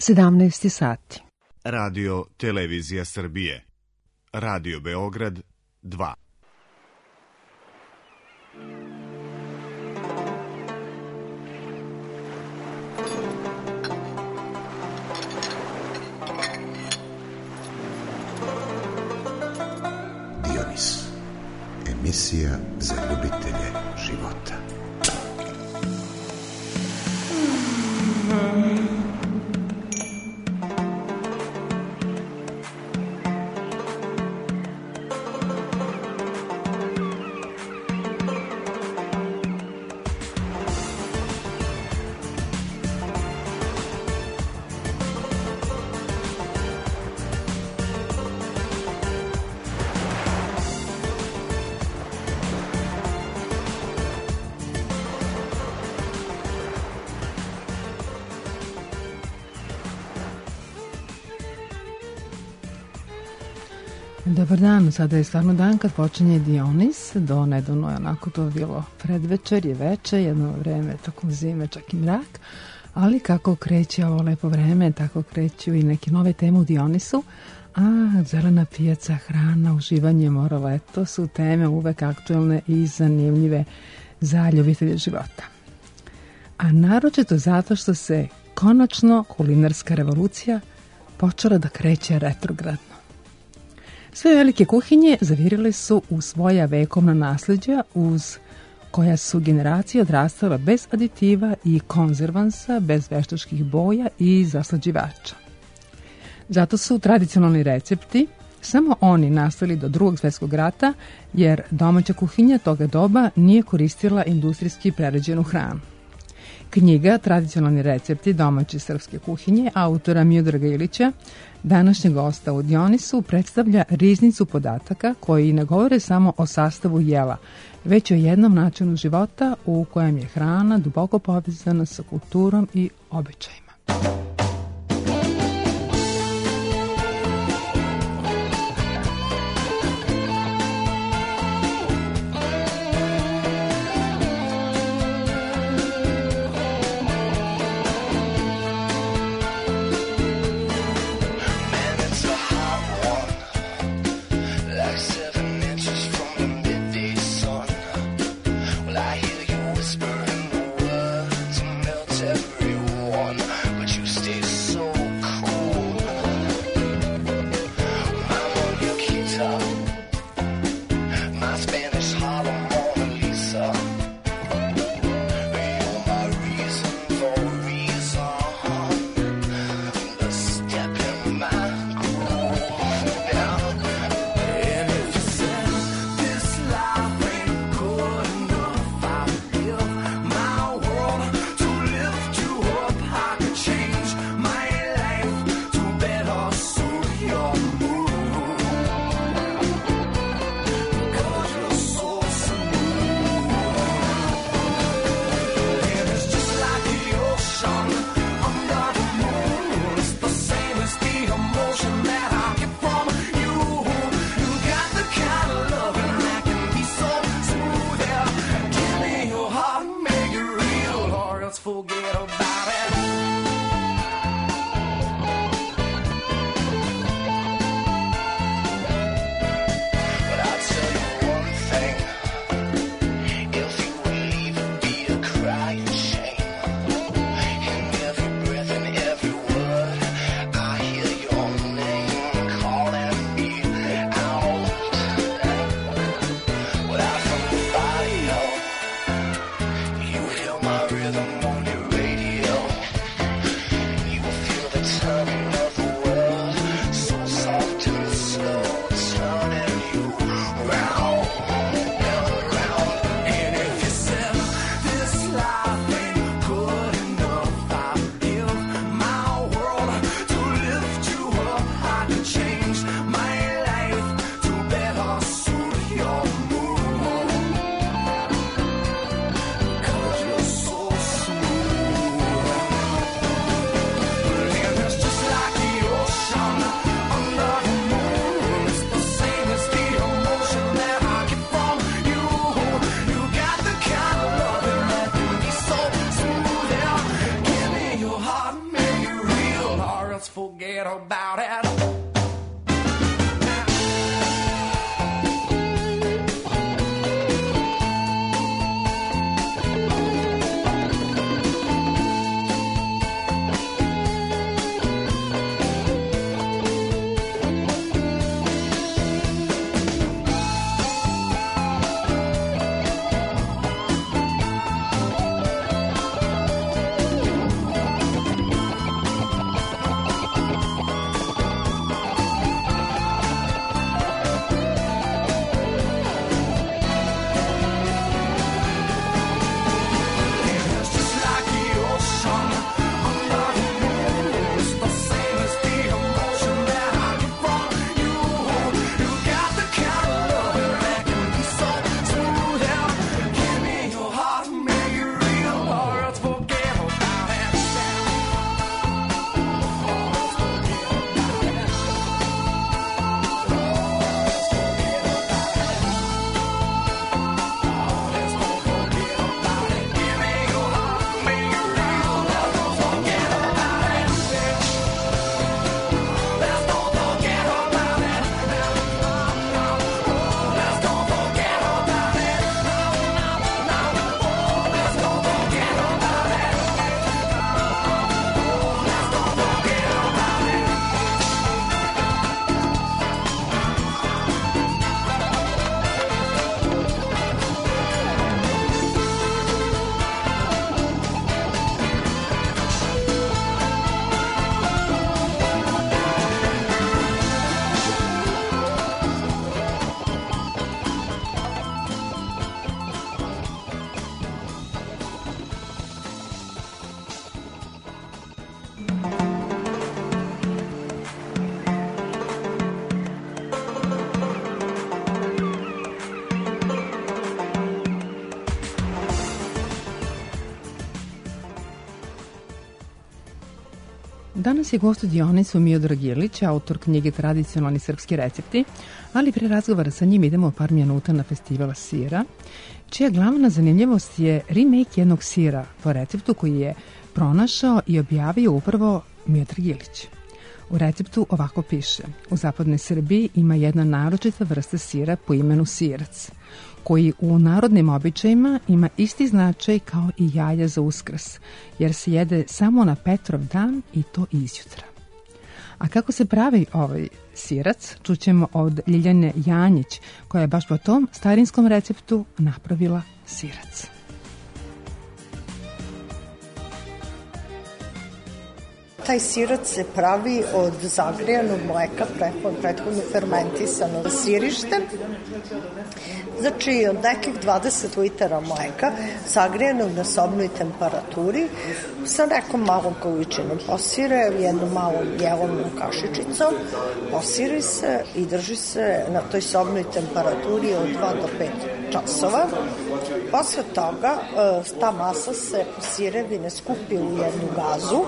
17 sati. Radio Televizija Srbije. Radio Beograd 2. Dionis. Emisija za ljubitelje života. Dobar dan, sada je stvarno dan kad počinje Dionis, do nedavno je onako to bilo predvečer, je veče, jedno vreme tokom zime, čak i mrak, ali kako kreće ovo lepo vreme, tako kreću i neke nove teme u Dionisu, a zelena pijaca, hrana, uživanje, mora, leto su teme uvek aktuelne i zanimljive za ljubitelje života. A naročito zato što se konačno kulinarska revolucija počela da kreće retrogradno. Sve velike kuhinje zavirile su u svoja vekovna nasleđa uz koja su generacije odrastala bez aditiva i konzervansa, bez veštačkih boja i zaslađivača. Zato su tradicionalni recepti samo oni nastali do Drugog svjetskog rata, jer domaća kuhinja toga doba nije koristila industrijski prerađenu hranu. Knjiga Tradicionalni recepti domaće srpske kuhinje autora Miodraga Ilića, današnjeg gosta u Dionisu, predstavlja riznicu podataka koji ne govore samo o sastavu jela, već o jednom načinu života u kojem je hrana duboko povezana sa kulturom i običajima. But you let's forget about it. Danas je gost u Dionisu Miodrag Ilić, autor knjige Tradicionalni srpski recepti, ali pre razgovara sa njim idemo par minuta na festival sira, čija glavna zanimljivost je remake jednog sira po receptu koji je pronašao i objavio upravo Miodrag Ilić. U receptu ovako piše: u zapadnoj Srbiji ima jedna naročita vrsta sira po imenu sirac, koji u narodnim običajima ima isti značaj kao i jaja za Uskrs, jer se jede samo na Petrov dan i to izjutra. A kako se pravi ovaj sirac, čućemo od Ljiljane Janjić, koja je baš po tom starinskom receptu napravila sirac. Taj sirac se pravi od zagrijanog mleka, prethodno fermentisano sirište. Znači, od nekih 20 litara mleka, zagrijanog na sobnoj temperaturi, sa nekom malom količinom posire, jednom malom jelovnom kašičicom, posiri se i drži se na toj sobnoj temperaturi od 2 do 5 časova. Posle toga, ta masa se posirevine skupi u jednu gazu,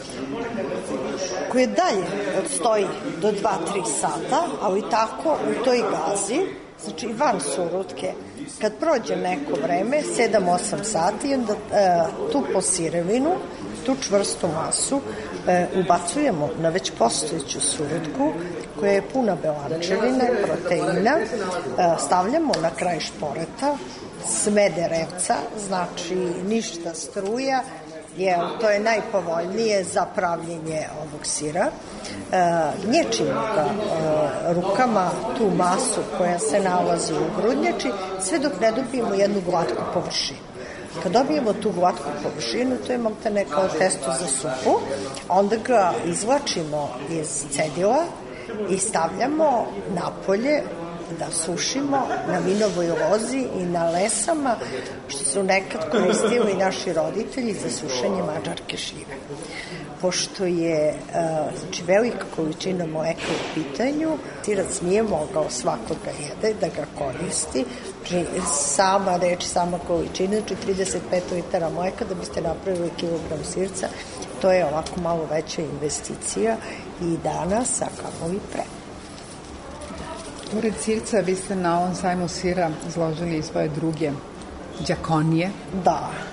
koje dalje odstoji do 2-3 sata, ali tako u toj gazi, znači van surutke, kad prođe neko vreme, 7-8 sati, onda tu posirevinu, tu čvrstu masu ubacujemo na već postojeću surutku koja je puna belančevine, proteina, stavljamo na kraj šporeta, smederevca, znači ništa struja, jer to je najpovoljnije za pravljenje ovog sira. Gnječimo ga rukama, tu masu koja se nalazi u grudnjači, sve dok ne dobijemo jednu glatku površinu. Kad dobijemo tu glatku površinu, to je maltene kao testo za supu, onda ga izvlačimo iz cedila i stavljamo napolje da sušimo na vinovoj lozi i na lesama, što su nekad koristili naši roditelji za sušenje mađarke šljive. Pošto je znači, velika količina mleka u pitanju, sirac nije mogao svako da jede, da ga koristi. Sama reč, sama količina, znači 35 litara mleka da biste napravili kilogram sirca, to je ovako malo veća investicija i danas, a kako i pre. Pored sirca, vi ste na ovom sajmu sira izložili i svoje druge đakonije. Da,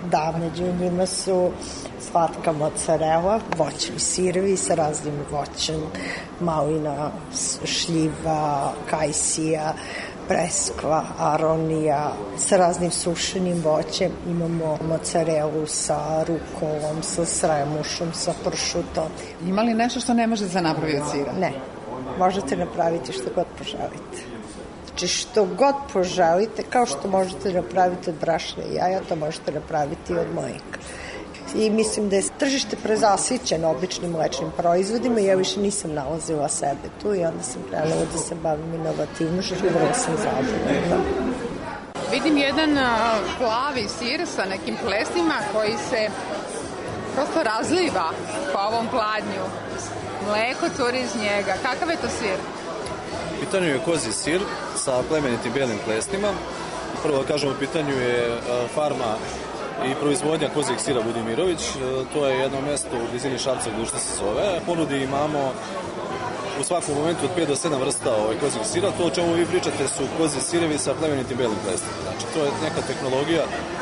Da, među njima su slatka mozzarella, voćni sirevi sa raznim voćem, malina, šljiva, kajsija, preskva, aronija, sa raznim sušenim voćem. Imamo mozzarellu sa rukolom, sa sremušom, sa pršutom. Ima li nešto što ne može da se napravi od sira? Ne, možete napraviti što god poželite. Znači što god poželite, kao što možete napraviti od brašna i jaja, to možete napraviti od mleka. I mislim da je tržište prezasićeno običnim mlečnim proizvodima i ja više nisam nalazila sebe tu i onda sam krenula da se bavim inovativnošću i vrlo sam zadovoljna. Vidim jedan plavi sir sa nekim plesnima koji se prosto razliva po ovom pladnju. Mleko curi iz njega. Kakav je to sir? U pitanju je kozji sir sa plemenitim belim plesnima. Prvo da kažem, u pitanju je farma i proizvodnja kozijeg sira Budimirović. To je jedno mesto u blizini Šapca, Gušta se zove. Ponudi imamo u svakom momentu od 5 do 7 vrsta kozijeg sira. To o čemu vi pričate su kozji sirevi sa plemenitim belim plesnima. Znači, to je neka tehnologija,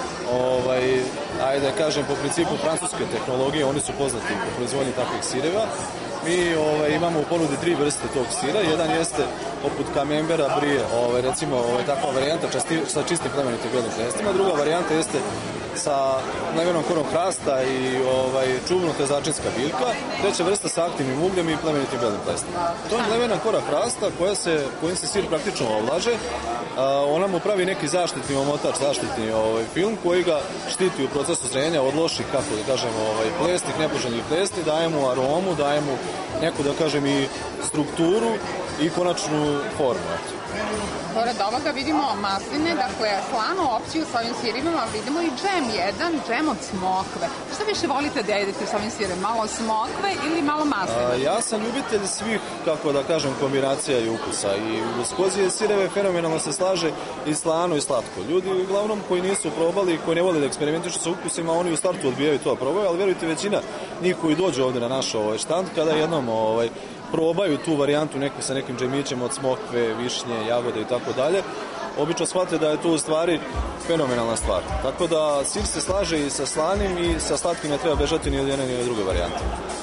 ajde da kažem, po principu francuske tehnologije, oni su poznati po proizvodnji takvih sireva. Mi imamo u ponudi 3 vrste tog sira. Jedan jeste poput kamembera brije, recimo takva varijanta sa čistim plemenitim belim plesnima. Druga varijanta jeste sa mlevenom korom hrasta i čuvnuta začinska biljka. Treća vrsta sa aktivnim ugljem i plemenitim belim plesnima. To je mlevena kora hrasta kojim se sir praktično ovlaže. Ona mu pravi neki zaštitni omotač, zaštitni film koji ga štiti u procesu zrenja od loših, kako da kažem, plesnih, nepoželjnih plesni, daje mu aromu, daje mu neku, da kažem, i strukturu i konačnu formu. Pored ovoga vidimo masline, dakle slanu opciju sa ovim sirima, vidimo i džem od smokve. Što više volite da jedete sa ovim sirem? Malo smokve ili malo masline? Ja sam ljubitelj svih, kako da kažem, kombinacija i ukusa i uz kozije sireve fenomenalno se slaže i slano i slatko. Ljudi uglavnom koji nisu probali i koji ne vole da eksperimentišu sa ukusima, oni u startu odbijaju to da probaju, ali verujte, većina njih koji dođu ovde na naš štand, kada jednom probaju tu varijantu neku sa nekim džemićem od smokve, višnje, jagode i tako dalje, obično shvate da je to u stvari fenomenalna stvar. Tako da sir se slaže i sa slanim i sa slatkim ne treba bežati ni od jedne ni od druge varijante.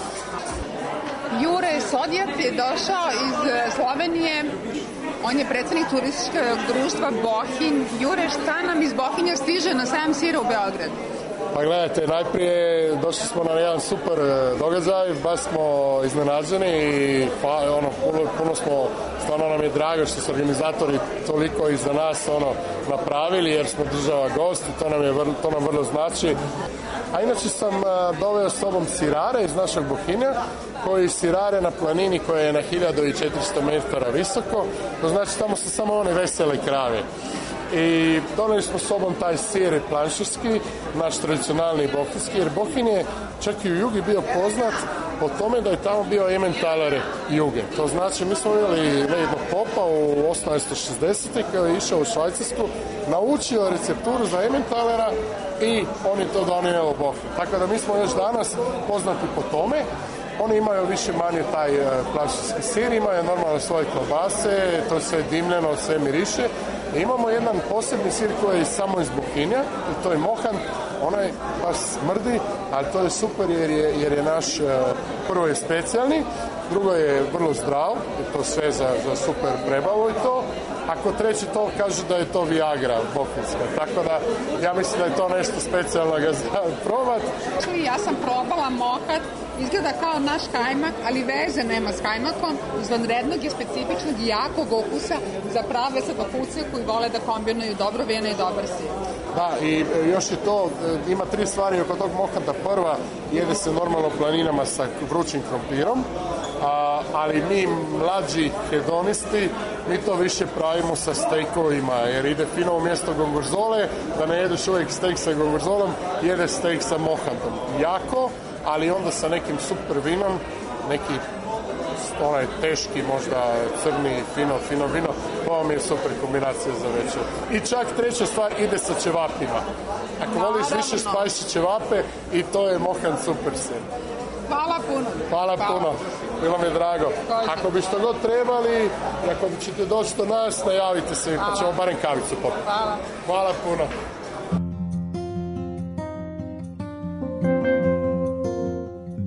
Jure Sodjat je došao iz Slovenije. On je predsednik turističkog društva Bohinj. Jure, šta nam iz Bohinja stiže na sajam sira u Beograd? Pa gledajte, najprije došli smo na jedan super događaj, baš smo iznenađeni i puno smo, stvarno nam je drago što su organizatori toliko i za nas napravili jer smo država gost i to nam vrlo znači. A inače sam doveo s sobom sirare iz našeg Bohinja koji sirare na planini koja je na 1400 metara visoko, to znači tamo su samo one vesele krave. I doneli smo s sobom taj sir planširski, naš tradicionalni bohinjski, jer Bohinj je čak i u Jugi bio poznat po tome da je tamo bio Emmentaler Juge. To znači, mi smo vidjeli jednog popa u 1860. koji je išao u Švajcarsku, naučio recepturu za Emmentalera i on je to donio u Bohinj. Tako da mi smo još danas poznati po tome. Oni imaju više manje taj planširski sir, imaju normalno svoje klobase, to je sve dimljeno, sve miriše. I imamo jedan posebni sir koji je samo iz Bohinja, i to je mohan, onaj baš smrdi, ali to je super jer je naš, prvo je specijalni, drugo je vrlo zdrav, i to sve za super prebavu i to. Ako treći to kaže da je to Viagra bohinjska, tako da ja mislim da je to nešto specijalno ga za probat. Ja sam probala mohat, izgleda kao naš kajmak, ali veze nema s kajmakom, izvanrednog je specifičnog i jakog okusa za prave slatkokuce koji vole da kombinuju dobro vino i dobar sir. Da, i još je to, ima 3 stvari oko tog mohata. Prva, jede se normalno planinama sa vrućim krompirom, ali mi mlađi hedonisti, mi to više pravimo sa stejkovima, jer ide fino umjesto gongorzole, da ne jedeš uvijek stejk sa gongorzolom, jede stejk sa mohatom. Jako, ali onda sa nekim super vinom, neki onaj teški, možda crni, fino vino, to vam je super kombinacija za večer. I čak treća stvar, ide sa ćevapima. Ako voliš više spajši ćevape, i to je mohan super sir. Hvala puno. Hvala puno. Bilo mi je drago. Ako bi što god trebali, ako ćete doći do nas, najavite se, pa ćemo barem kavicu popiti. Hvala. Hvala puno.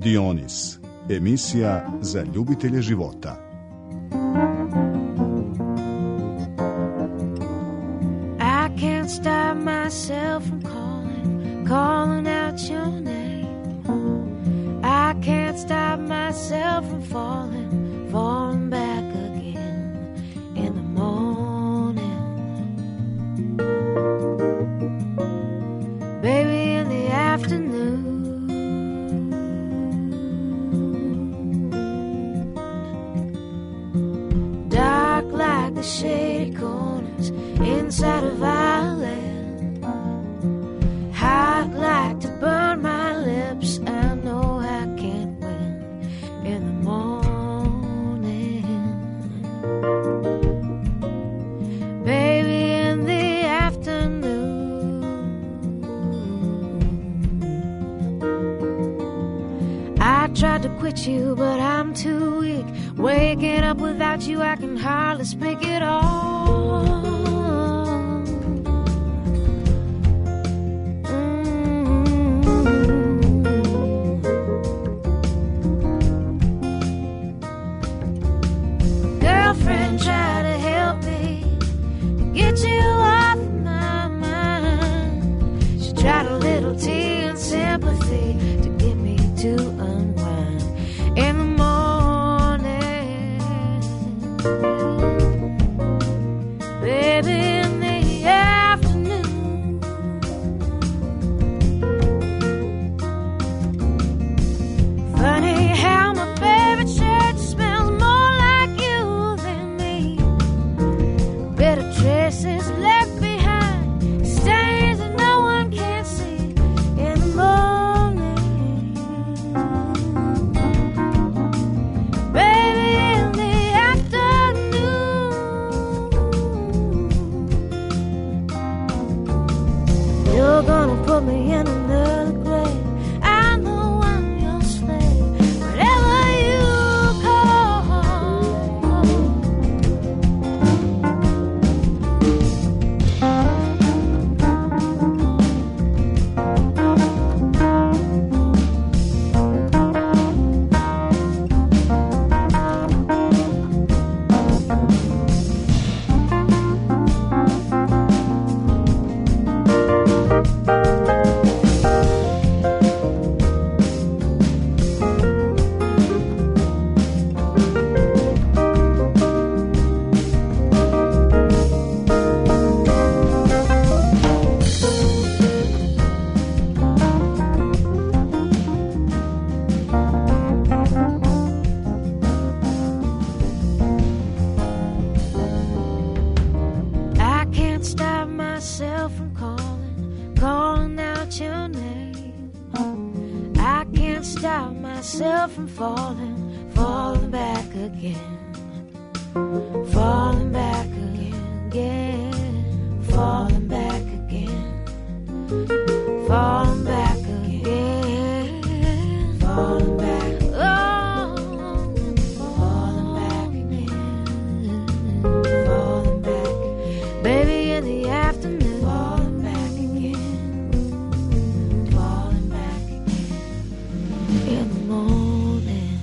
Dionis, emisija za ljubitelje života. I can't stop myself from calling out your name. I can't stop myself from falling back again in the morning. Baby, in the afternoon. Dark like the shady corners inside of our land. Hot like to burn my lips. I know I can't win in the morning. Baby, in the afternoon. I tried to quit you, but I'm too weak. Waking up without you, I can hardly speak at all. Girlfriend, try to help me to get you off my mind. She tried a little tea and sympathy to get me to unwind in the morning. Baby, in the afternoon. Funny how my favorite shirt smells more like you than me. Better traces left behind, stains that no one can see in the morning. Baby, in the afternoon. You're gonna put me in another grave. I know I'm your slave. Whatever you call. I can't stop myself from calling out your name. I can't stop myself from falling back again. Falling back again. Falling back again. Falling back again. Falling back. Oh, falling back again. Falling back. Baby, in the afternoon. Falling back again. Falling back again. In the morning.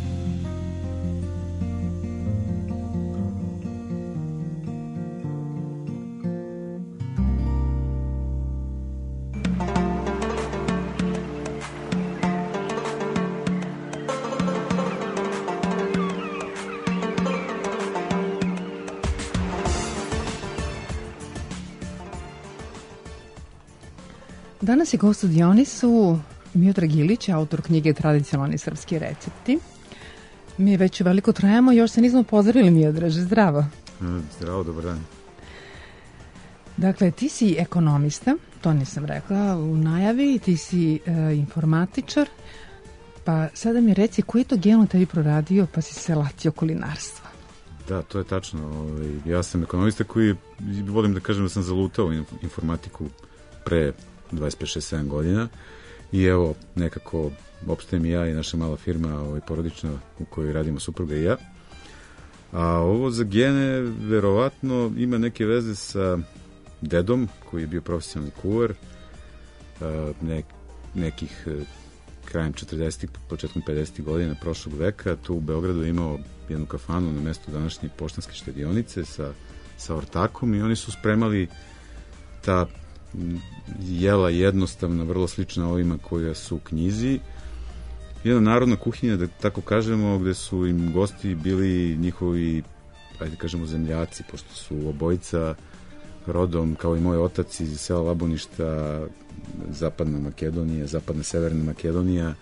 Danas je gost u Dionisu Miodrag Ilić, autor knjige Tradicionalni srpski recepti. Mi već veliko trajamo, još se nismo pozdravili, Miodraže, zdravo. Zdravo, dobar dan. Dakle, ti si ekonomista, to nisam rekla u najavi, ti si informatičar, pa sada mi reci koji je to gen u tebi proradio pa si se latio kulinarstva? Da, to je tačno. Ja sam ekonomista koji, volim da kažem da sam zalutao informatiku pre 25-6-7 godina i evo nekako opstajem i ja i naša mala firma porodična u kojoj radimo supruga i ja. A ovo za gene verovatno ima neke veze sa dedom koji je bio profesionalni kuvar, nekih krajem 40. početkom 50. godina prošlog veka. Tu u Beogradu je imao jednu kafanu na mestu današnje Poštanske štedionice sa ortakom i oni su spremali ta jela jednostavna, vrlo slična ovima koja su u knjizi. Jedna narodna kuhinja, da tako kažemo, gde su im gosti bili njihovi, ajde kažemo, zemljaci, pošto su obojica rodom, kao i moj otac, iz sela Labuništa, zapadna severna Makedonija.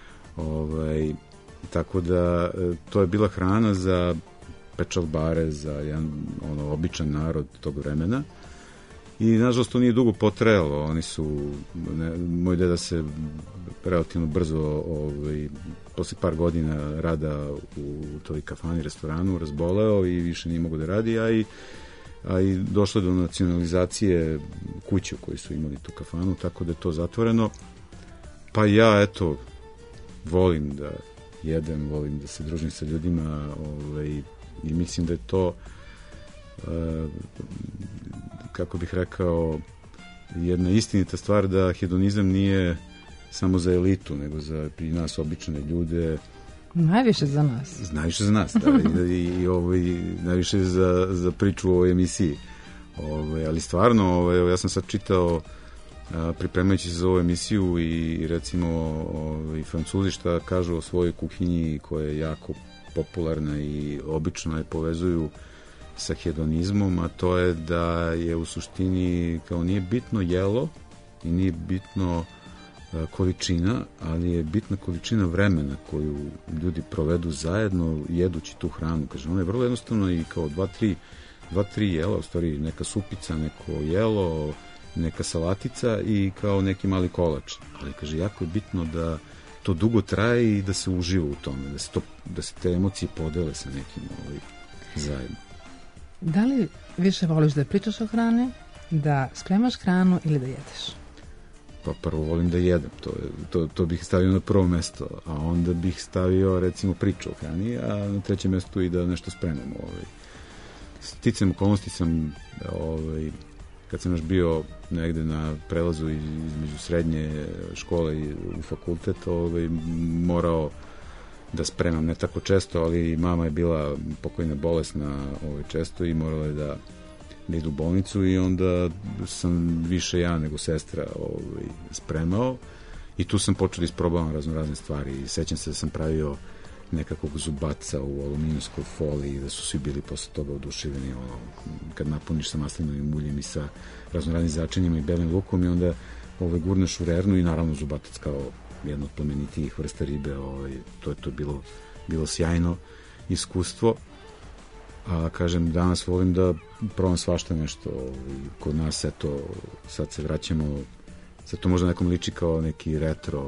Tako da to je bila hrana za pečalbare, za jedan običan narod tog vremena. I nažalost to nije dugo potrajalo. Moj deda se relativno brzo posle par godina rada u toj kafani, restoranu, razboleo i više nije mogo da radi, a i došlo do nacionalizacije kuće u kojoj su imali tu kafanu, tako da je to zatvoreno. Pa ja, eto, volim da jedem, volim da se družim sa ljudima i mislim da je to kako bih rekao, jedna istinita stvar, da hedonizam nije samo za elitu, nego za pri nas obične ljude. Najviše za nas. Najviše za nas, da. I najviše za priču o ovoj emisiji. Ali stvarno, ja sam sad čitao, pripremajući se za ovu emisiju, i recimo Francuzi šta kažu o svojoj kuhinji, koja je jako popularna i obično je povezuju sa hedonizmom, a to je da je u suštini kao nije bitno jelo i nije bitno količina, ali je bitna količina vremena koju ljudi provedu zajedno jedući tu hranu. Kaže, ono je vrlo jednostavno i kao 2-3 jela, u stvari neka supica, neko jelo, neka salatica i kao neki mali kolač. Ali kaže, jako je bitno da to dugo traje i da se uživa u tome, da se te emocije podele sa nekim zajedno. Da li više voliš da pričaš o hrani, da spremaš hranu ili da jedeš? Pa prvo volim da jedem, to bih stavio na prvo mesto, a onda bih stavio recimo priču o hrani, a na trećem mestu i da nešto spremam. Sticajem okolnosti sam, kad sam još bio negde na prelazu između srednje škole i u fakultet, morao da spremam, ne tako često, ali mama je bila pokojna bolesna često i morala je da idu u bolnicu, i onda sam više ja nego sestra spremao, i tu sam počeo da isprobavam razne stvari. Sećam se da sam pravio nekakvog zubaca u aluminijskoj foliji, da su svi bili posle toga oduševljeni, kad napuniš sa maslinovim uljem i sa raznoraznim začinjima i belim lukom, i onda gurneš u rernu, i naravno zubatac kao jedno od plemenitijih vrsta ribe. To je bilo sjajno iskustvo. A kažem, danas volim da probam svašta nešto. Kod nas, eto, sad se vraćamo, sad to možda nekom liči kao neki retro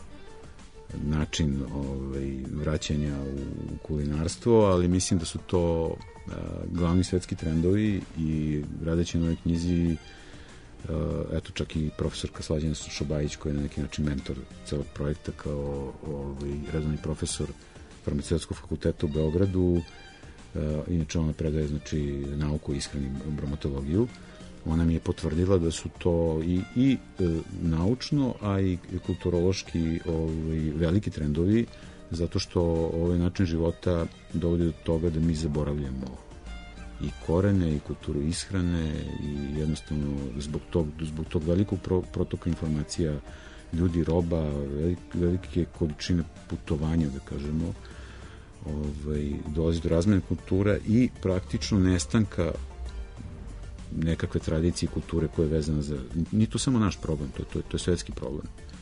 način vraćanja u kulinarstvo, ali mislim da su to glavni svetski trendovi, i radeći na ovoj knjizi, eto, čak i profesorka Slađana Šobajić, koja je na neki način mentor celog projekta, kao redovni profesor Farmaceutskog fakulteta u Beogradu, inače ona predaje, znači, nauku i ishranu, bromatologiju. Ona mi je potvrdila da su to i naučno, a i kulturološki veliki trendovi, zato što ovaj način života dovodi do toga da mi zaboravljamo i korene i kulturu ishrane, i jednostavno zbog tog velikog protoka informacija, ljudi, roba, velike količine putovanja, da kažemo, dolazi do razmene kultura i praktično nestanka nekakve tradicije i kulture koja je vezana za... Nije to samo naš problem, to je svetski problem.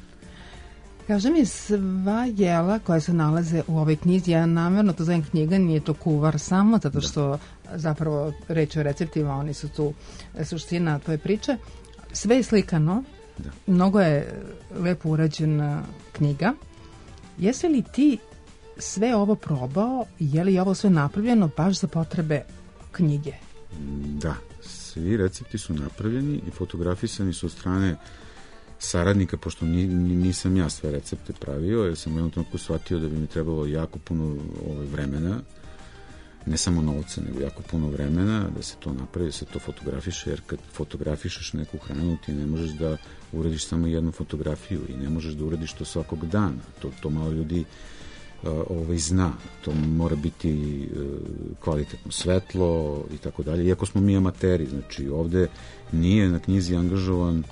Kaži mi, sva jela koja se nalaze u ovoj knjizi, ja namjerno to zovem knjiga, nije to kuvar samo, zato što zapravo reč o receptima, oni su tu suština tvoje priče. Sve je slikano, mnogo je lepo urađena knjiga. Jesi li ti sve ovo probao i je li ovo sve napravljeno baš za potrebe knjige? Da, svi recepti su napravljeni i fotografisani su od strane saradnika, pošto nisam ja sve recepte pravio, jer sam u jednom trenutku shvatio da bi mi trebalo jako puno vremena ne samo novca, nego jako puno vremena da se to napravi, da se to fotografiše, jer kad fotografišeš neku hranu ti ne možeš da uradiš samo jednu fotografiju i ne možeš da uradiš to svakog dana. To malo ljudi zna. To mora biti kvalitetno svetlo i tako dalje. Iako smo mi amateri, znači ovde nije na knjizi angažovan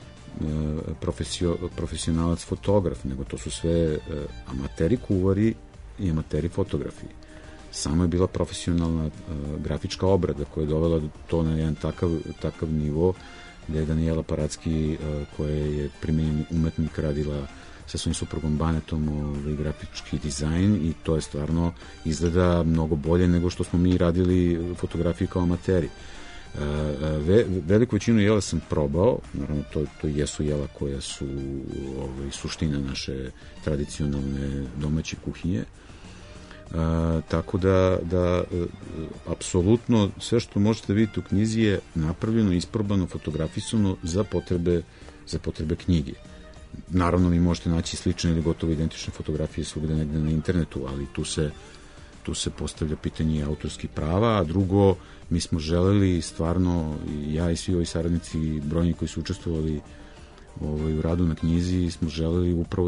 profesionalac fotograf, nego to su sve amateri kuvari i amateri fotografi. Samo je bila profesionalna grafička obrada koja je dovela to na jedan takav nivo gde je Danijela Paracki, koja je primenjeni umetnik, radila sa svojim suprugom Banetom grafički dizajn i to je stvarno izgleda mnogo bolje nego što smo mi radili fotografije kao amateri. Veliku većinu jela sam probao, naravno to jesu jela koja su suština naše tradicionalne domaće kuhinje, tako da apsolutno sve što možete vidjeti u knjizi je napravljeno, isprobano, fotografisano za potrebe knjige. Naravno vi možete naći slične ili gotovo identične fotografije svugde negde na internetu, ali tu se postavlja pitanje autorskih prava, a drugo, mi smo želeli stvarno, ja i svi ovi saradnici brojni koji su učestvovali u radu na knjizi, smo želeli upravo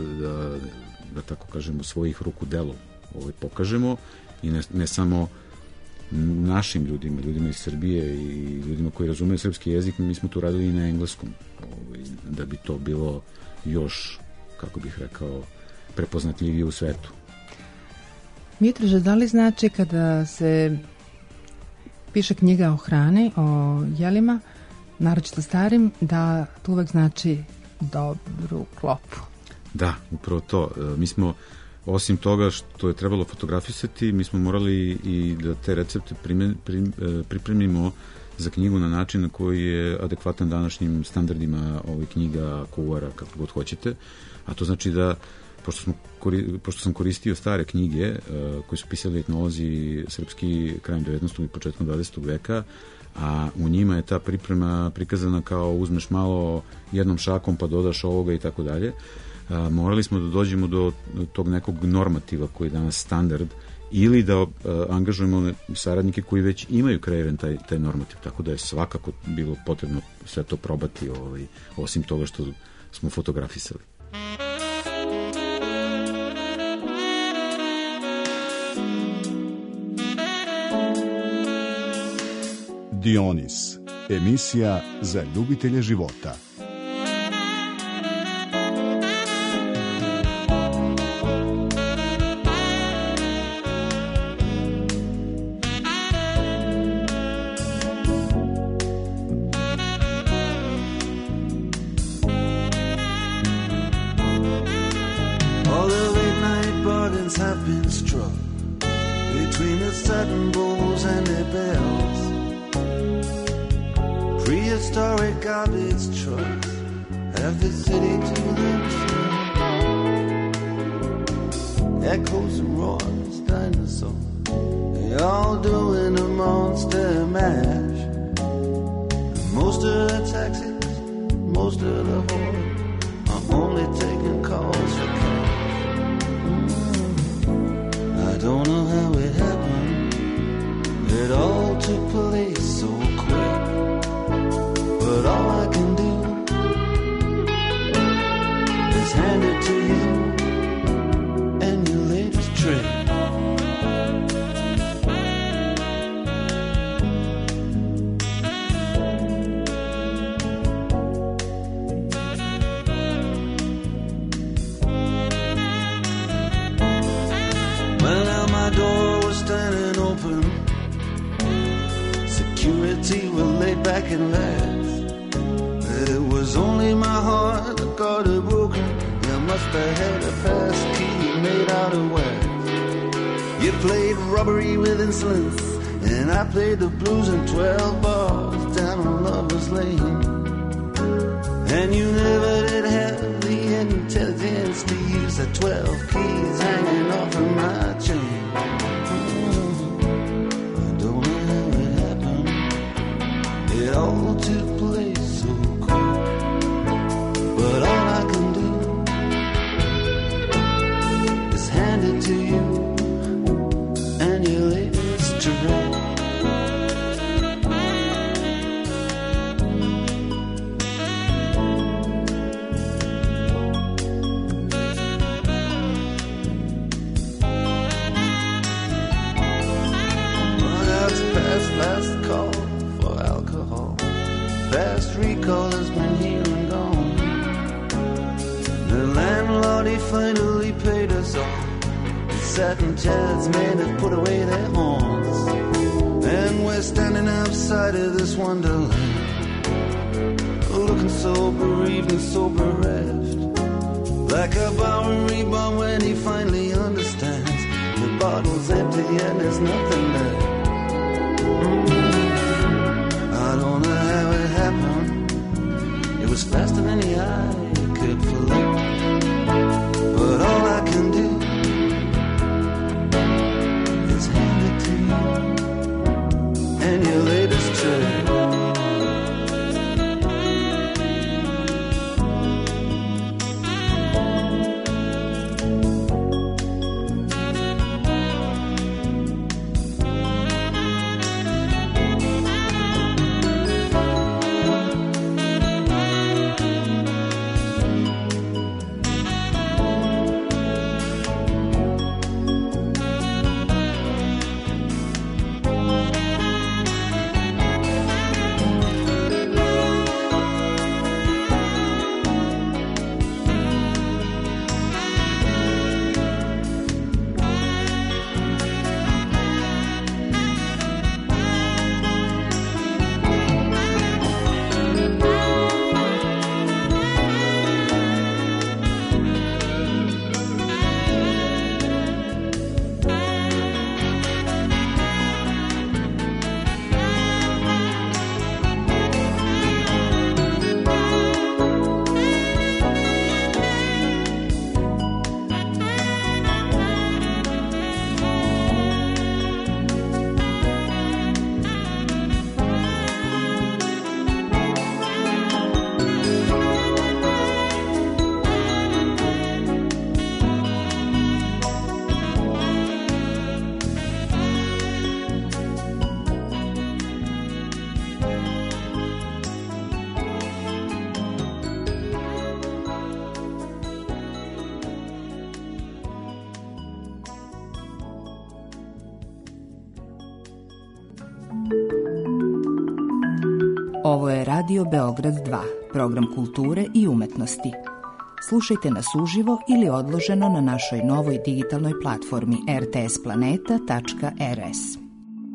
da tako kažemo svojih ruku delo pokažemo i ne samo našim ljudima iz Srbije i ljudima koji razumeju srpski jezik, mi smo to radili i na engleskom, da bi to bilo još, kako bih rekao, prepoznatljivije u svetu. Miodraže, da li znači kada se piše knjiga o hrani, o jelima, naročito starim, da to uvek znači dobru klopu? Da, upravo to. Mi smo, osim toga što je trebalo fotografisati, mi smo morali i da te recepte pripremimo za knjigu na način na koji je adekvatan današnjim standardima knjiga, kuvara, kako god hoćete. A to znači da, pošto sam koristio stare knjige koje su pisali etnolozi srpski krajem 19. i početkom 20. veka, a u njima je ta priprema prikazana kao uzmeš malo jednom šakom pa dodaš ovoga i tako dalje. Morali smo da dođemo do tog nekog normativa koji je danas standard ili da angažujemo saradnike koji već imaju kreiran taj normativ, tako da je svakako bilo potrebno sve to probati, osim toga što smo fotografisali. Dionis, emisija za ljubitelje života. Prehistoric garbage trucks have the city to themselves. Echoes and roars, dinosaurs, they all doing a monster mash. And most of the taxis, most of the horde are only taking calls for cash. I don't know how it happened. It all took place so quick. But all I can do is hand it to you and your latest trick. Well, now my door was standing open. Security were laid back and laughed. It was only my heart that got it broken. You must have had a pass key made out of wax. You played robbery with insolence, and I played the blues in 12 bars down on Lover's Lane. And you never did have the intelligence to use the 12 keys hanging off of my chain. I don't know how it happened. It all took place so quick. But all I can do is hand it to you and your latest to rain. Last call for alcohol. Fast recall has been here and gone. The landlord, he finally paid us all. The satin jazz men have put away their horns, and we're standing outside of this wonderland, looking so bereaved and so bereft, like a Bowery bomb when he finally understands the bottle's empty and there's nothing left. I don't know how it happened. It was faster than the eye could flick. But all I can do is hand it to you and your latest trick. Ovo je Radio Beograd 2, program kulture i umetnosti. Slušajte nas uživo ili odloženo na našoj novoj digitalnoj platformi rtsplaneta.rs.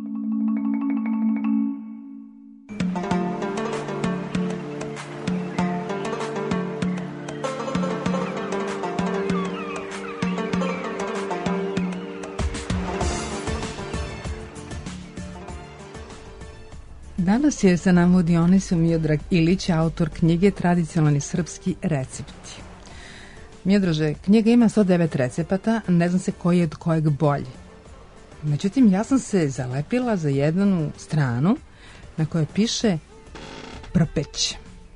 Danas je sa nama u Dionisu Miodrag Ilić, autor knjige Tradicionalni srpski recepti. Miodraže, knjiga ima 109 recepata, ne znam se koji je od kojeg bolji. Međutim, ja sam se zalepila za jednu stranu na kojoj piše propeć.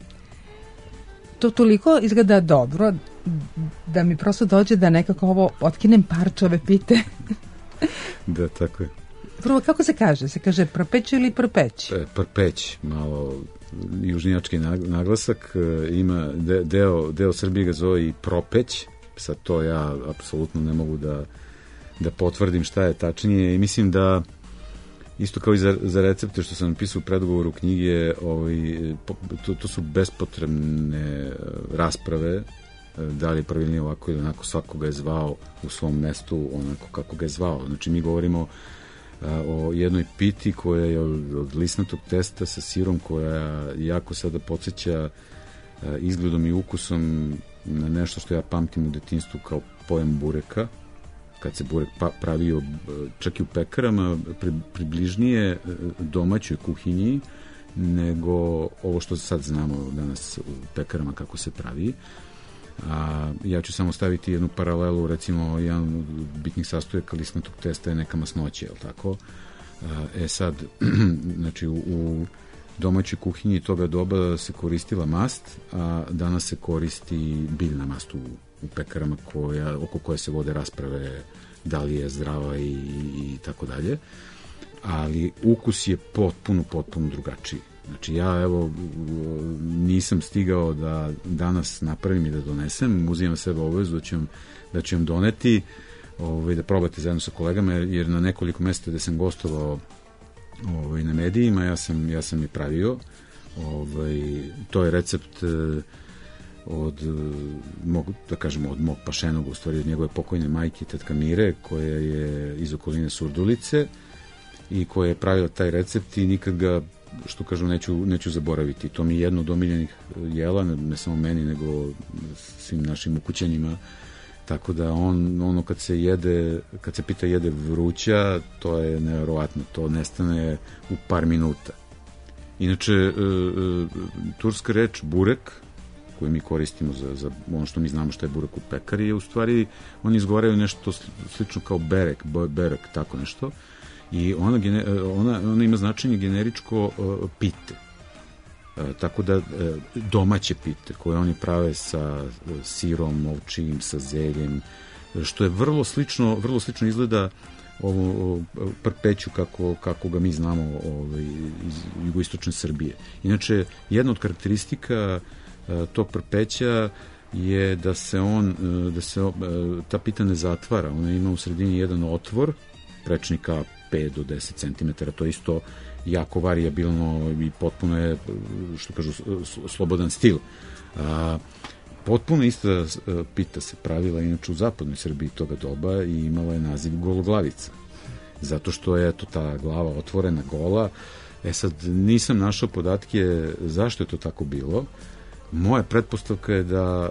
To toliko izgleda dobro da mi prosto dođe da nekako ovo otkinem parčove pite. Da, tako je. Prvo, kako se kaže? Se kaže propeć ili propeć? Propeć, malo južnjački naglasak. Ima deo Srbije ga zove i propeć. Sad to ja apsolutno ne mogu da potvrdim šta je tačnije. I mislim da isto kao i za recepte što sam napisao u predgovoru knjige, to su bespotrebne rasprave, da li je pravilnije ovako ili onako, svako ga je zvao u svom mestu onako kako ga je zvao. Znači mi govorimo o jednoj piti koja je od lisnatog testa sa sirom, koja jako sada podsjeća izgledom i ukusom na nešto što ja pamtim u detinjstvu kao pojam bureka, kad se burek pravio čak i u pekarama, približnije domaćoj kuhinji nego ovo što sad znamo danas u pekarama kako se pravi. Ja ću samo staviti jednu paralelu, recimo jedan od bitnih sastojaka lisnatog testa je neka masnoća, je li tako? Sad, znači u domaćoj kuhinji toga doba se koristila mast, a danas se koristi biljna mast u pekarama oko koje se vode rasprave da li je zdrava i tako dalje. ali ukus je potpuno drugačiji. Znači ja nisam stigao da danas napravim i da donesem, uzimam sebe obavezu da ću vam doneti, da probate zajedno sa kolegama, jer na nekoliko mesta gde sam gostovao na medijima, ja sam je pravio. To je recept od mog pašenog, u stvari od njegove pokojne majke, tetka Mire, koja je iz okoline Surdulice i koja je pravila taj recept i nikad ga, što kažu, neću zaboraviti. To mi je jedno od omiljenih jela, ne samo meni, nego svim našim ukućanjima. Tako da ono kad se pita jede vruća, to je nevjerovatno, to nestane u par minuta. Inače, turska reč burek, koju mi koristimo za ono što mi znamo šta je burek u pekari, je u stvari, oni izgovaraju nešto slično kao berek, tako nešto, i ona ima značenje generičko pite. Tako da domaće pite koje oni prave sa sirom ovčijim, sa zeljem, što je vrlo slično izgleda ovo prpeću kako ga mi znamo iz jugoistočne Srbije. Inače, jedna od karakteristika tog prpeća je da se ta pita ne zatvara, ona ima u sredini jedan otvor prečnika 5 do 10 cm, to je isto jako varijabilno i potpuno je, što kažu, slobodan stil. Potpuno ista pita se pravila inače u zapadnoj Srbiji toga doba i imala je naziv gologlavica. Zato što je ta glava otvorena, gola. Sad, nisam našao podatke zašto je to tako bilo. Moja pretpostavka je da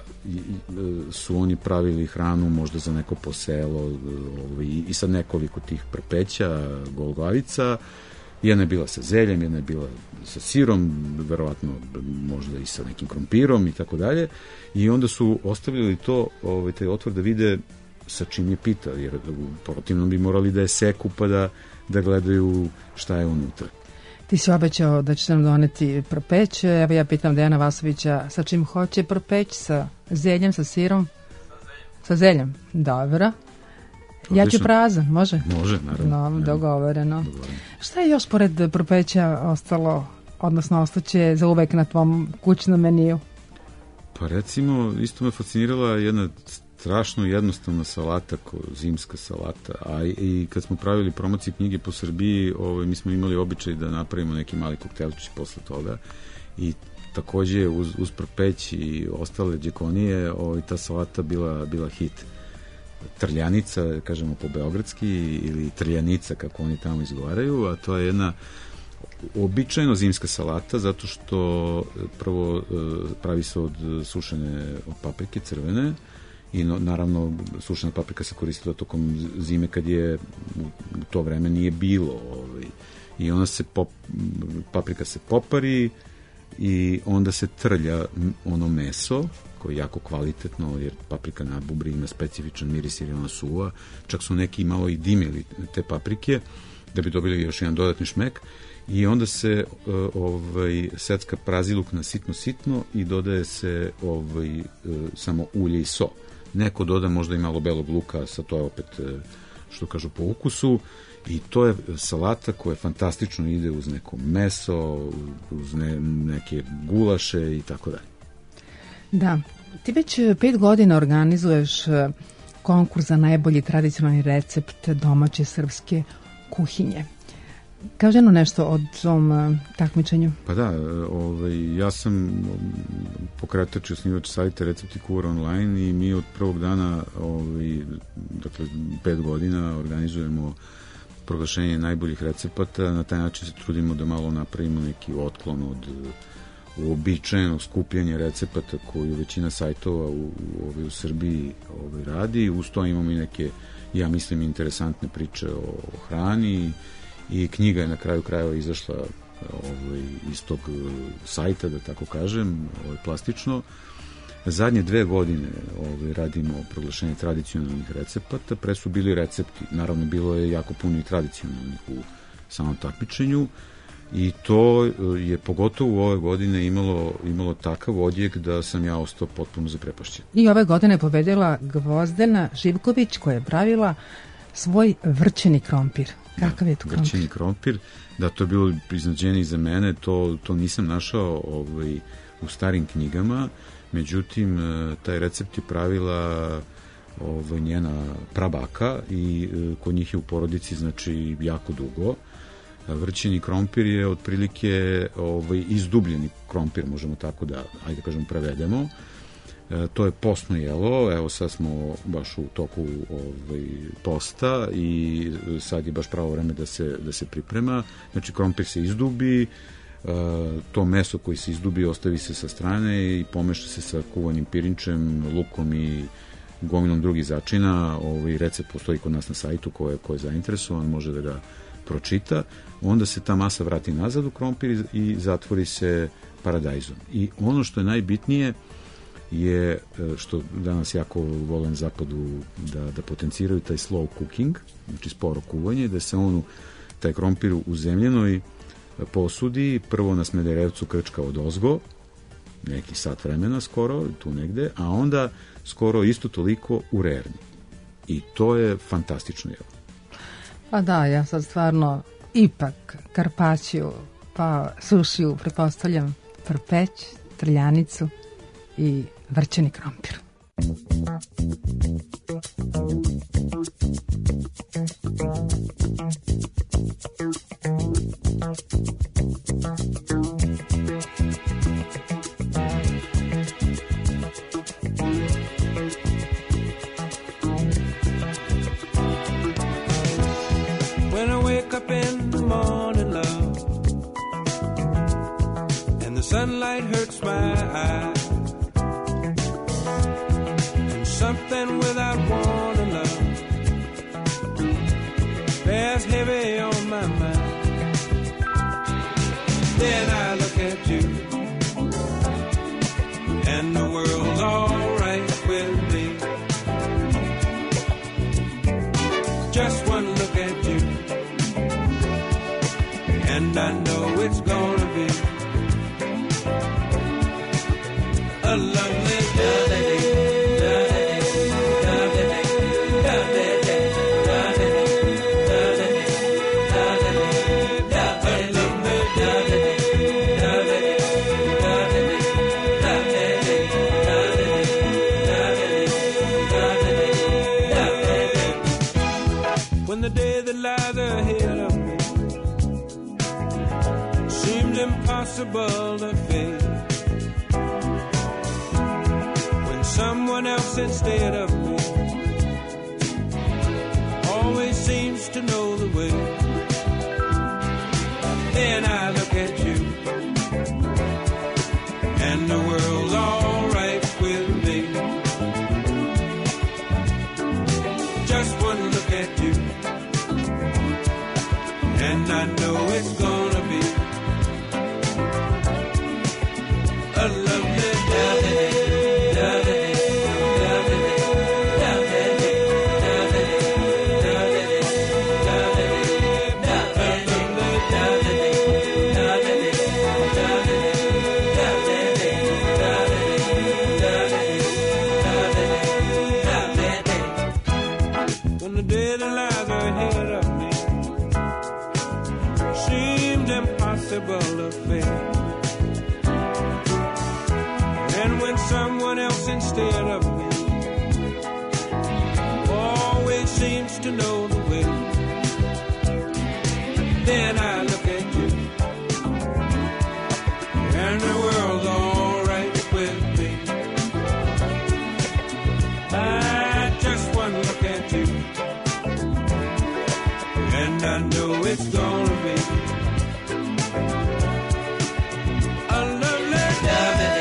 su oni pravili hranu možda za neko poselo i sa nekoliko tih prpeća, gologlavica. Jedna je bila sa zeljem, jedna je bila sa sirom, verovatno možda i sa nekim krompirom i tako dalje. I onda su ostavili taj otvor da vide sa čim je pita, jer protivno bi morali da je seku pa da gledaju šta je unutra. Ti si obećao da će nam doneti prpeć, evo ja pitam Dejana Vasovića sa čim hoće prpeć, sa zeljem, sa sirom? Sa zeljem, dobro. Ja ću prazan, može? Može, naravno. No, dogovoreno. Šta je još pored prpeća ostalo, odnosno ostaće za uvek na tvom kućnom meniju? Pa recimo, isto me fascinirala jedna strašno jednostavna salata, zimska salata, a i kad smo pravili promocije knjige po Srbiji, mi smo imali običaj da napravimo neki mali koktelčić posle toga i takođe uz prpeć i ostale džekonije ta salata bila hit. Trljanica, kažemo po beogradski, ili trljanica kako oni tamo izgovaraju, a to je jedna običajno zimska salata, zato što prvo pravi se od sušene paprike crvene i naravno sušena paprika se koristila tokom zime kad je u to vreme nije bilo i onda paprika se popari i onda se trlja ono meso koje je jako kvalitetno, jer paprika na bubri ima specifičan miris jer je ona suva, čak su neki malo i dimili te paprike da bi dobili još jedan dodatni šmek i onda se secka praziluk na sitno i dodaje se samo ulje i so. Neko doda možda i malo belog luka, sa to je opet, što kažu, po ukusu, i to je salata koja fantastično ide uz neko meso, uz neke gulaše i tako dalje. Da, ti već 5 godina organizuješ konkurs za najbolji tradicionalni recept domaće srpske kuhinje. Kaži jedno nešto o tom takmičenju. Pa da, ja sam pokretač i osnivač sajta Recepti Kuvara online i mi od prvog dana, dakle 5 godina, organizujemo proglašenje najboljih recepata. Na taj način se trudimo da malo napravimo neki otklon od uobičajenog skupljanja recepata koju većina sajtova u Srbiji radi. Uz to imamo i neke, ja mislim, interesantne priče o hrani i knjiga je na kraju krajeva izašla iz tog sajta, da tako kažem, plastično. Zadnje 2 godine radimo proglašenje tradicionalnih recepata. Pre su bili recepti, naravno bilo je jako puno i tradicionalnih u samom takmičenju i to je pogotovo u ove godine imalo takav odjek da sam ja ostao potpuno zaprepašćen. I ove godine je pobedila Gvozdena Živković koja je pravila svoj vrčeni krompir. Kakav je to krompir? Vrčeni krompir, da, to je bilo iznenađenje za mene, to nisam našao u starim knjigama, međutim, taj recept je pravila njena prabaka i kod njih je u porodici, znači, jako dugo. Vrčeni krompir je otprilike izdubljeni krompir, možemo tako da, ajde kažem, prevedemo. To je postno jelo, evo sad smo baš u toku posta i sad je baš pravo vreme da se priprema. Znači, krompir se izdubi, to meso koji se izdubi ostavi se sa strane i pomeša se sa kuvanim pirinčem, lukom i gomilom drugih začina. Recept postoji kod nas na sajtu, ko je zainteresovan može da ga pročita. Onda se ta masa vrati nazad u krompir i zatvori se paradajzom. I ono što je najbitnije je, što danas jako vole na zapadu da potenciraju taj slow cooking, znači sporo kuvanje, da se taj krompir u zemljenoj posudi prvo na Smederevcu krčka odozgo, neki sat vremena skoro, tu negde, a onda skoro isto toliko u rerni. I to je fantastično jelo. Pa da, ja sad stvarno ipak karpaćiju, pa sušiju, pretpostavljam prpeć, trljanicu i vrčeni krompir. When I wake up in the morning, love, and the sunlight hurts my eyes, something without warning, love, bears heavy on my mind. Then I look at you, and the world's all right with me. Just one look at you, and I know it's gonna be a lovely day. When the day that lies ahead of me seems impossible to face, when someone else instead of me always seems to know the way, then I look at you, and the world's all right with me. Just one look at you, and I know it's gonna be a lovely day. When the day that lies ahead of me seems impossible to face, and when someone else instead of me always seems to know the way, then I look at you, and the world's all right with me. I just one look at you, and I know it's gonna be a lovely day.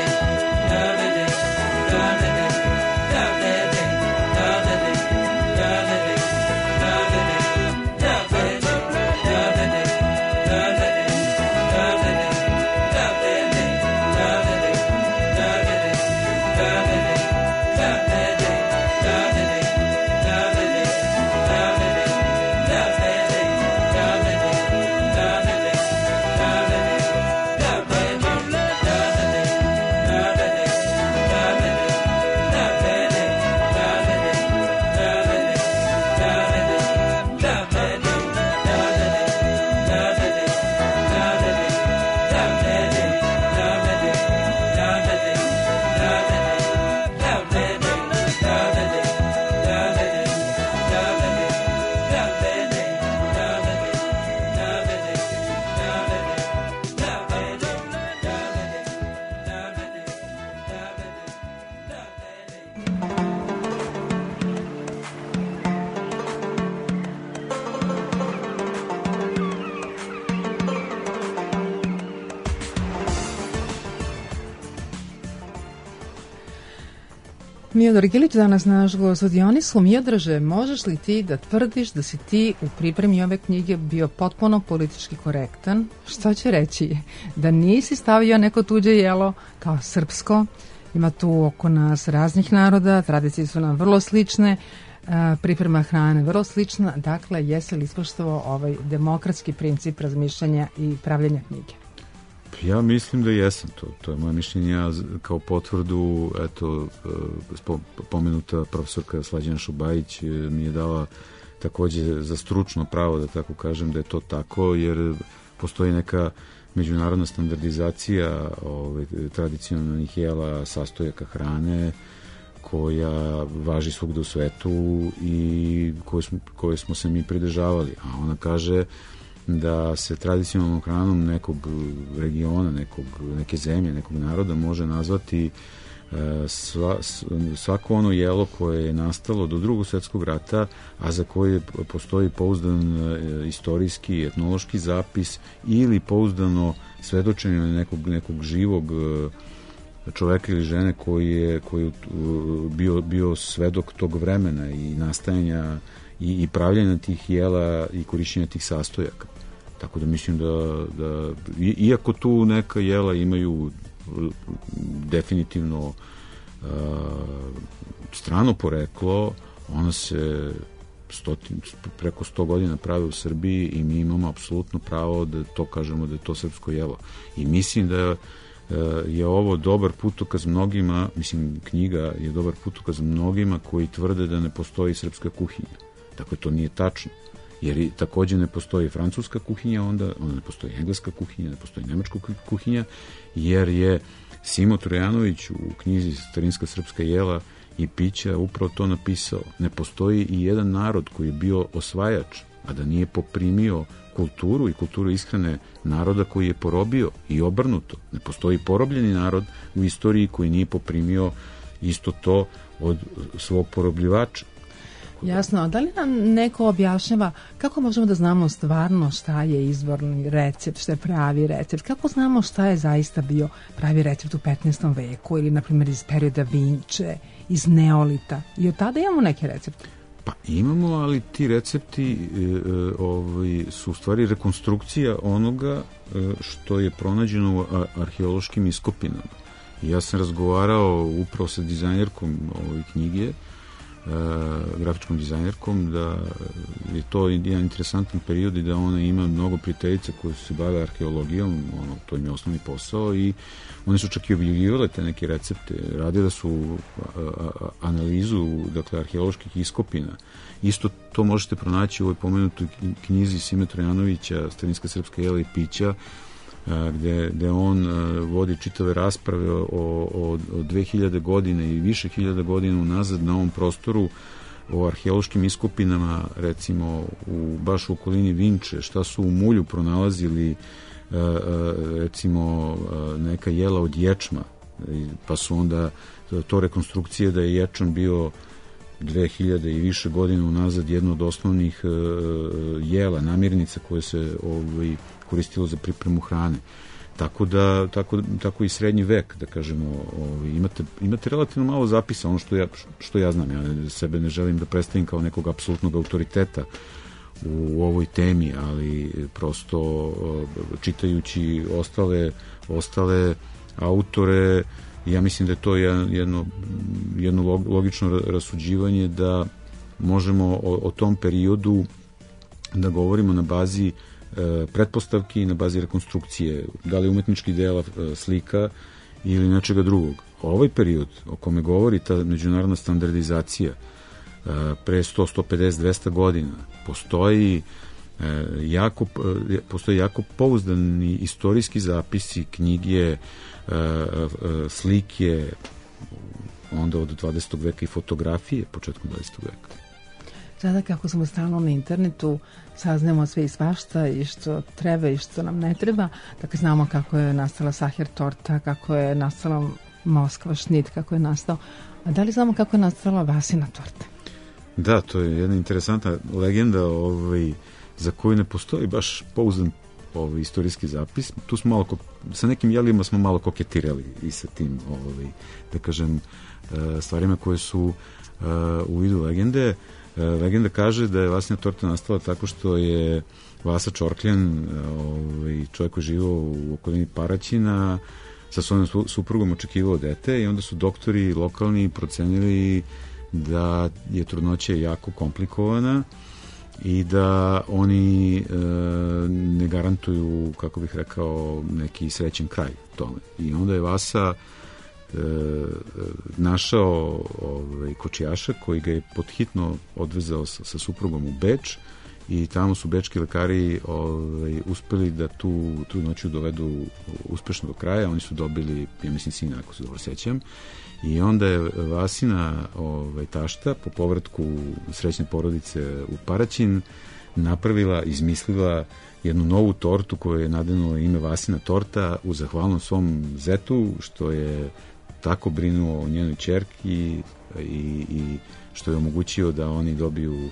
Mijodor Gilić danas naš gost u Dionisu. Mijodorže, možeš li ti da tvrdiš da si ti u pripremi ove knjige bio potpuno politički korektan? Što će reći? Da nisi stavio neko tuđe jelo kao srpsko? Ima tu oko nas raznih naroda, tradicije su nam vrlo slične, priprema hrane vrlo slična. Dakle, jesi li ispoštovao ovaj demokratski princip razmišljanja i pravljenja knjige? Ja mislim da jesam, to je moje mišljenje. Ja kao potvrdu, eto, pomenuta profesorka Slađana Šubajić mi je dala takođe za stručno pravo, da tako kažem, da je to tako, jer postoji neka međunarodna standardizacija tradicionalnih jela, sastojaka hrane, koja važi svugde u svetu i koje smo se mi pridržavali. A ona kaže da se tradicionalnom hranom nekog regiona, neke zemlje, nekog naroda može nazvati svako ono jelo koje je nastalo do Drugog svjetskog rata, a za koje postoji pouzdan istorijski, etnološki zapis ili pouzdano svedočenje nekog živog čoveka ili žene koji je bio svedok tog vremena i nastajanja i pravljenja tih jela i korišćenja tih sastojaka. Tako da mislim da iako tu neka jela imaju definitivno strano poreklo, ona se preko 100 godina prave u Srbiji i mi imamo apsolutno pravo da to kažemo da je to srpsko jelo. I mislim da je ovo dobar putokaz mnogima, mislim knjiga je dobar putokaz mnogima koji tvrde da ne postoji srpska kuhinja. Dakle, to nije tačno. Jer takođe ne postoji francuska kuhinja, onda ne postoji engleska kuhinja, ne postoji nemačka kuhinja, jer je Simo Trojanović u knjizi Starinska srpska jela i pića upravo to napisao. Ne postoji i jedan narod koji je bio osvajač, a da nije poprimio kulturu i kulturu ishrane naroda koji je porobio i obrnuto. Ne postoji porobljeni narod u istoriji koji nije poprimio isto to od svog porobljivača. Jasno, a da li nam neko objašnjava kako možemo da znamo stvarno šta je izvorni recept, šta je pravi recept, kako znamo šta je zaista bio pravi recept u 15. veku ili, na primjer, iz perioda Vinče, iz Neolita, i od tada imamo neke recepte? Pa imamo, ali ti recepti su u stvari rekonstrukcija onoga što je pronađeno u arheološkim iskopinama. Ja sam razgovarao upravo sa dizajnerkom ove knjige, grafičkom dizajnerkom, da je to jedan interesantan period i da ona ima mnogo prijateljica koje se bave arheologijom, to im je osnovni posao, i one su čak i objavljivale te neke recepte, radile su analizu, dakle, arheoloških iskopina. Isto to možete pronaći u ovoj pomenutoj knjizi Sime Trojanovića Starinska srpska jela i pića, gde on vodi čitave rasprave o 2000 godine i više hiljada godina unazad na ovom prostoru, o arheološkim iskopinama, recimo baš u okolini Vinče, šta su u mulju pronalazili, recimo neka jela od ječma, pa su onda to rekonstrukcije da je ječam bio 2000 i više godina unazad jedno od osnovnih jela, namirnica koje se koristilo za pripremu hrane. Tako i srednji vek, da kažemo, imate relativno malo zapisa, ono što ja znam. Ja sebe ne želim da predstavim kao nekog apsolutnog autoriteta u ovoj temi, ali prosto čitajući ostale autore, ja mislim da je to jedno logično rasuđivanje da možemo o tom periodu da govorimo na bazi pretpostavki, na bazi rekonstrukcije, da li umetničkih dela, slika ili nečega drugog. Ovaj period o kome govori ta međunarodna standardizacija pre 100, 150, 200 godina postoji jako pouzdani istorijski zapisi, knjige, slike, onda od 20. veka i fotografije početkom 20. veka. Sada kako smo stalno na internetu, saznamo sve i svašta i što treba i što nam ne treba. Dakle, znamo kako je nastala Sacher torta, kako je nastala Moskva šnit, kako je nastao. A da li znamo kako je nastala Vasina torta? Da, to je jedna interesantna legenda za koju ne postoji baš pouzdan istorijski zapis. Tu smo malo, sa nekim jelima smo malo koketirali i sa tim, da kažem, stvarima koje su u vidu legende. Legenda kaže da je Vasina torta nastala tako što je Vasa Čorkljan, čovjek koji živio u okolini Paraćina, sa svojom suprugom očekivao dete i onda su doktori lokalni procenili da je trudnoća jako komplikovana i da oni ne garantuju, kako bih rekao, neki srećen kraj tome. I onda je Vasa našao kočijaša koji ga je podhitno odvezao sa suprugom u Beč i tamo su bečki lekari uspeli da tu trudnoću dovedu uspešno do kraja. Oni su dobili, ja mislim, sina, ako se dobro sećam. I onda je Vasina tašta po povratku srećne porodice u Paraćin napravila, izmislila jednu novu tortu koju je nadano ime Vasina torta u zahvalnom svom zetu što je tako brinuo o njenoj ćerki i što je omogućio da oni dobiju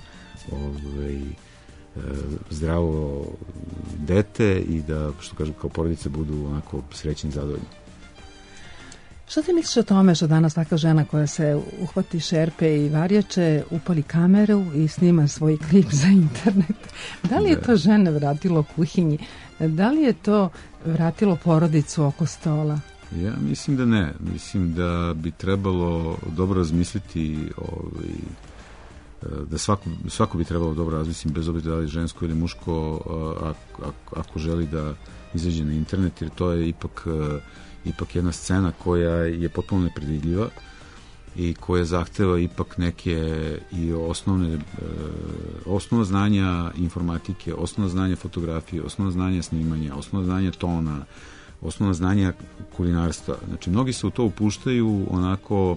zdravo dete i da, što kažu, kao porodice budu onako srećni i zadovoljni. Što ti misliš o tome što danas takva žena koja se uhvati šerpe i varjače, upali kameru i snima svoj klip za internet? Da li je to žene vratilo kuhinji? Da li je to vratilo porodicu oko stola? Ja mislim da ne. Mislim da bi trebalo dobro razmisliti da svako bi trebalo dobro razmisliti, bez obzira da li žensko ili muško, ako želi da izađe na internet, jer to je ipak jedna scena koja je potpuno nepredvidljiva i koja zahteva ipak neke i osnovna znanja informatike, osnovna znanja fotografije, osnovna znanja snimanja, osnovna znanja tona, osnovna znanja kulinarstva. Znači, mnogi se u to upuštaju onako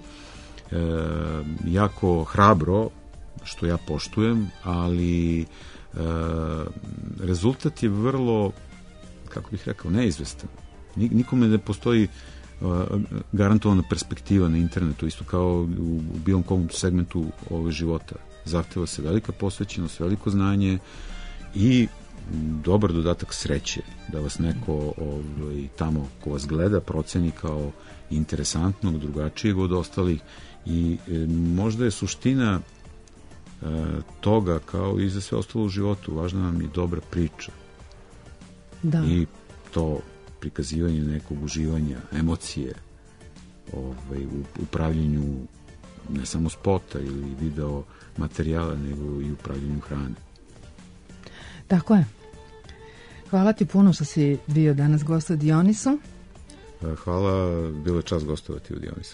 jako hrabro, što ja poštujem, ali rezultat je vrlo, kako bih rekao, neizvestan. Nikome ne postoji garantovana perspektiva na internetu, isto kao u bilom kom segmentu života. Zahteva se velika posvećenost, veliko znanje i dobar dodatak sreće, da vas neko tamo ko vas gleda proceni kao interesantnog, drugačijeg od ostalih i možda je suština toga, kao i za sve ostalo u životu, važna nam je dobra priča. Da. I to prikazivanje nekog uživanja, emocije u upravljanju ne samo spota ili video materijala, nego i upravljanju hrane. Tako je. Hvala ti puno što si bio danas gost u Dionisu. Hvala, bilo je čast gostovati u Dionisu.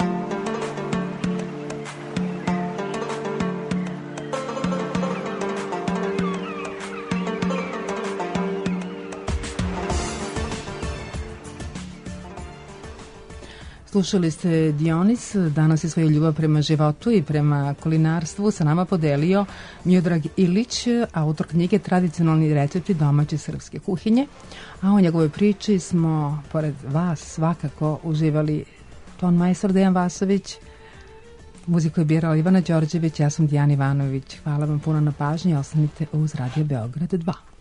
Slušali ste Dionis, danas je svoju ljubav prema životu i prema kulinarstvu sa nama podelio Miodrag Ilić, autor knjige Tradicionalni recepti domaće srpske kuhinje, a u njegovoj priči smo, pored vas, svakako uživali ton majstor Dejan Vasović, muziku je birala Ivana Đorđević, ja sam Dijana Ivanović. Hvala vam puno na pažnji, ostanite uz Radio Beograd 2.